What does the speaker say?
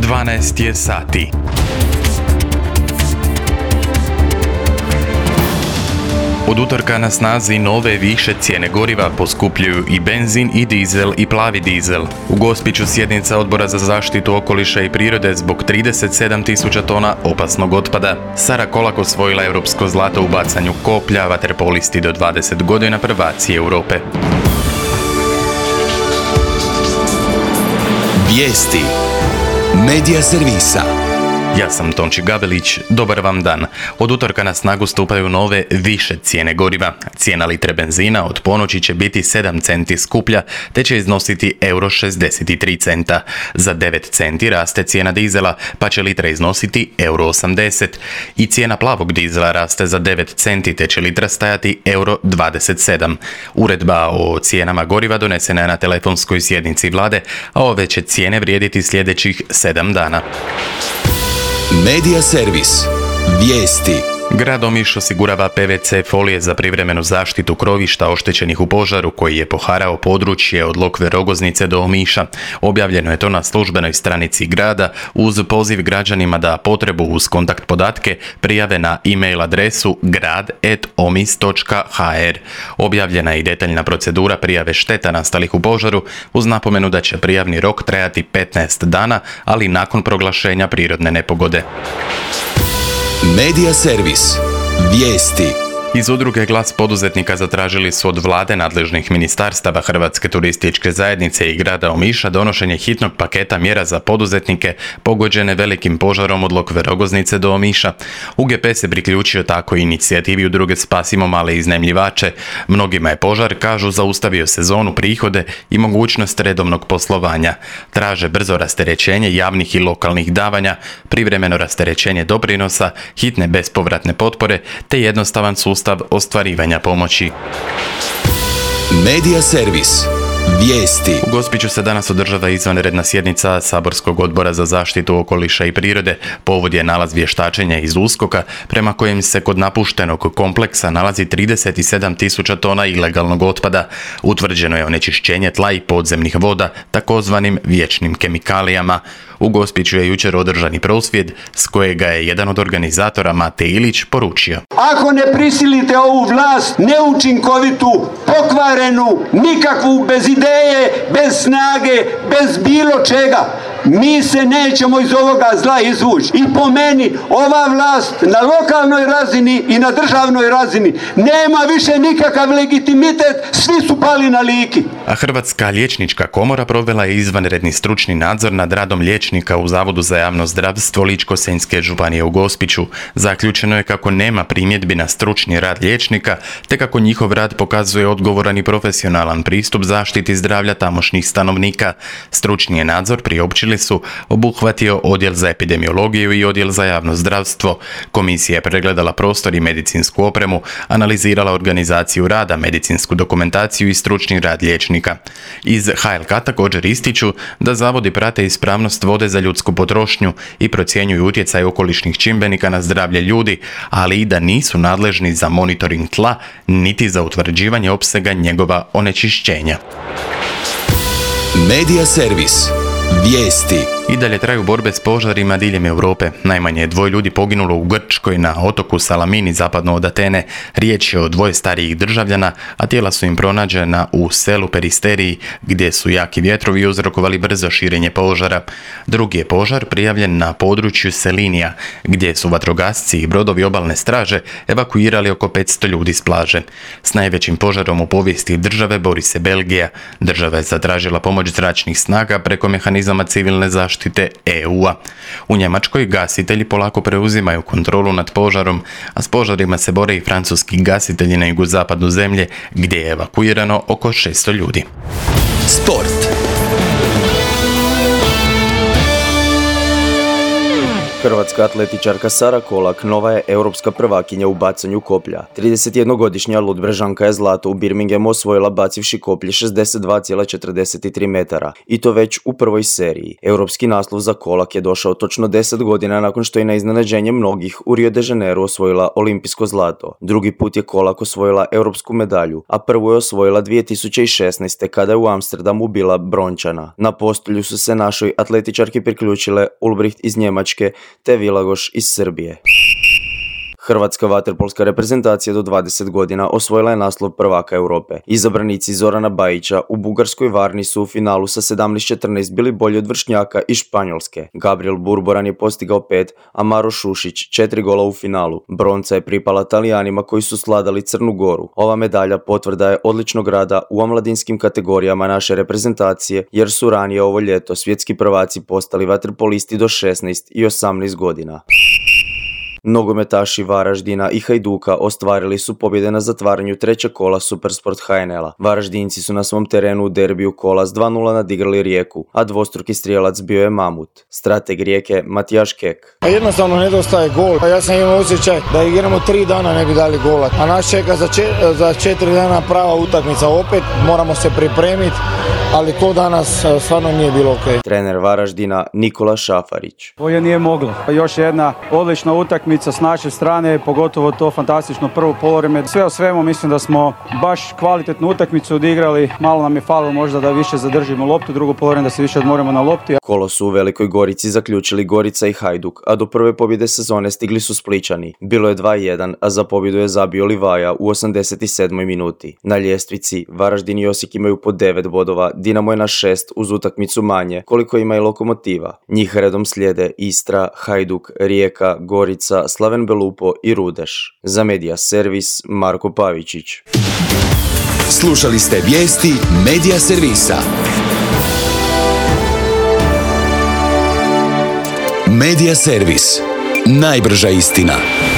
12 je sati. Od utorka na snazi nove više cijene goriva, poskupljuju i benzin i dizel i plavi dizel. U Gospiću sjednica Odbora za zaštitu okoliša i prirode zbog 37.000 tona opasnog otpada. Sara Kolak osvojila europsko zlato u bacanju koplja, vaterpolisti do 20 godina prvaci Europe. Vijesti Medija servisa. Ja sam Tonči Gabelić, dobar vam dan. Od utorka na snagu stupaju nove više cijene goriva. Cijena litre benzina od ponoći će biti 7 centi skuplja, te će iznositi euro 63 centa. Za 9 centi raste cijena dizela, pa će litra iznositi euro 80. I cijena plavog dizela raste za 9 centi, te će litra stajati euro 27. Uredba o cijenama goriva donesena je na telefonskoj sjednici vlade, a ove će cijene vrijediti sljedećih 7 dana. Medija servis. Vijesti. Grad Omiš osigurava PVC folije za privremenu zaštitu krovišta oštećenih u požaru koji je poharao područje od Lokve Rogoznice do Omiša. Objavljeno je to na službenoj stranici grada uz poziv građanima da potrebu uz kontakt podatke prijave na e-mail adresu grad@omis.hr. Objavljena je i detaljna procedura prijave šteta nastalih u požaru uz napomenu da će prijavni rok trajati 15 dana, ali nakon proglašenja prirodne nepogode. Medija servis. Vijesti. Iz udruge Glas poduzetnika zatražili su od vlade, nadležnih ministarstava, Hrvatske turističke zajednice i grada Omiša donošenje hitnog paketa mjera za poduzetnike pogođene velikim požarom od Lokve Rogoznice do Omiša. UGP se priključio tako inicijativi udruge Spasimo male iznajmljivače. Mnogima je požar, kažu, zaustavio sezonu, prihode i mogućnost redovnog poslovanja. Traže brzo rasterećenje javnih i lokalnih davanja, privremeno rasterećenje doprinosa, hitne bespovratne potpore te jednostavan sustav ostvarivanja pomoći. Medija servis. Vijesti. U Gospiću se danas održava izvanredna sjednica Saborskog odbora za zaštitu okoliša i prirode. Povod je nalaz vještačenja iz USKOK-a prema kojem se kod napuštenog kompleksa nalazi 37.000 tona ilegalnog otpada. Utvrđeno je onečišćenje tla i podzemnih voda takozvanim vječnim kemikalijama. U Gospiću je jučer održani prosvjed s kojega je jedan od organizatora, Mate Ilić, poručio: ako ne prisilite ovu vlast neučinkovitu, pokvarenu, nikakvu, bez ideje, bez snage, bez bilo čega, mi se nećemo iz ovoga zla izvući. I po meni ova vlast na lokalnoj razini i na državnoj razini nema više nikakav legitimitet, svi su pali na Liki. A Hrvatska liječnička komora provela je izvanredni stručni nadzor nad radom liječnika u Zavodu za javno zdravstvo Ličko-senjske županije u Gospiću. Zaključeno je kako nema primjedbi na stručni rad liječnika, te kako njihov rad pokazuje odgovoran i profesionalan pristup zaštiti zdravlja tamošnjih stanovnika. Stručni je nadzor priopćili su obuhvatio odjel za epidemiologiju i odjel za javno zdravstvo. Komisija je pregledala prostor i medicinsku opremu, analizirala organizaciju rada, medicinsku dokumentaciju i stručni rad liječnika. Iz HLK također ističu da zavodi prate ispravnost vode za ljudsku potrošnju i procjenjuju utjecaj okolišnih čimbenika na zdravlje ljudi, ali i da nisu nadležni za monitoring tla niti za utvrđivanje opsega njegova onečišćenja. Medija servis. Vijesti. I dalje traju borbe s požarima diljem Europe. Najmanje je 2 ljudi poginulo u Grčkoj na otoku Salamini zapadno od Atene. Riječ je o 2 starijih državljana, a tijela su im pronađena u selu Peristeriji, gdje su jaki vjetrovi uzrokovali brzo širenje požara. Drugi je požar prijavljen na području Selinija, gdje su vatrogasci i brodovi obalne straže evakuirali oko 500 ljudi s plaže. S najvećim požarom u povijesti države bori se Belgija. Država je zatražila pomoć zračnih snaga preko mehanizama civilne zaštite EU-a. U Njemačkoj gasitelji polako preuzimaju kontrolu nad požarom, a s požarima se bore i francuski gasitelji na jugozapadu zemlje, gdje je evakuirano oko 600 ljudi. Sport. Hrvatska atletičarka Sara Kolak nova je europska prvakinja u bacanju koplja. 31-godišnja Ludbrezanka je zlato u Birminghamu osvojila bacivši koplje 62,43 metara i to već u prvoj seriji. Europski naslov za Kolak je došao točno 10 godina nakon što je na iznenađenje mnogih u Rio de Janeiro osvojila olimpijsko zlato. Drugi put je Kolak osvojila europsku medalju, a prvu je osvojila 2016. kada je u Amsterdamu bila brončana. Na postolju su se našoj atletičarki priključile Ulbricht iz Njemačke te Vilagoš iz Srbije. Hrvatska vaterpolska reprezentacija do 20 godina osvojila je naslov prvaka Europe. Izabranici Zorana Bajića u bugarskoj Varni su u finalu sa 17-14 bili bolji od vršnjaka iz Španjolske. Gabriel Burboran je postigao 5, a Maro Šušić 4 gola u finalu. Bronca je pripala Talijanima koji su sladali Crnu Goru. Ova medalja potvrda je odličnog rada u omladinskim kategorijama naše reprezentacije, jer su ranije ovo ljeto svjetski prvaci postali vaterpolisti do 16 i 18 godina. Nogometaši Varaždina i Hajduka ostvarili su pobjede na zatvaranju trećeg kola Supersport HNL-a. Varaždinci su na svom terenu u derbiju kola s 2:0 nadigrali Rijeku, a dvostruki strijelac bio je Mamut. Strateg Rijeke Matijaš Kek. Jednostavno nedostaje gol. Ja sam imao osjećaj da igramo 3 dana ne bi dali gola, a nas čeka za 4 dana prava utakmica. Opet moramo se pripremiti, ali to danas stvarno nije bilo ok. Trener Varaždina Nikola Šafarić. Bolje nije moglo. Još jedna odlična utakmica s naše strane, pogotovo to fantastično prvo poluvreme. Sve o svemu mislim da smo baš kvalitetnu utakmicu odigrali. Malo nam je falilo možda da više zadržimo loptu, drugo poluvreme da se više odmorimo na lopti. Kolo su u Velikoj Gorici zaključili Gorica i Hajduk, a do prve pobjede sezone stigli su Splićani. Bilo je 2:1, a za pobjedu je zabio Livaja u 87. minuti. Na ljestvici Varaždin i Osijek imaju po 9 bodova, Dinamo je na 6 uz utakmicu manje, koliko ima i Lokomotiva. Njih redom slijede Istra, Hajduk, Rijeka, Gorica, Slaven Belupo i Rudeš. Za Medija Servis Marko Pavičić. Slušali ste vijesti Medija Servisa. Medija Servis. Najbrža istina.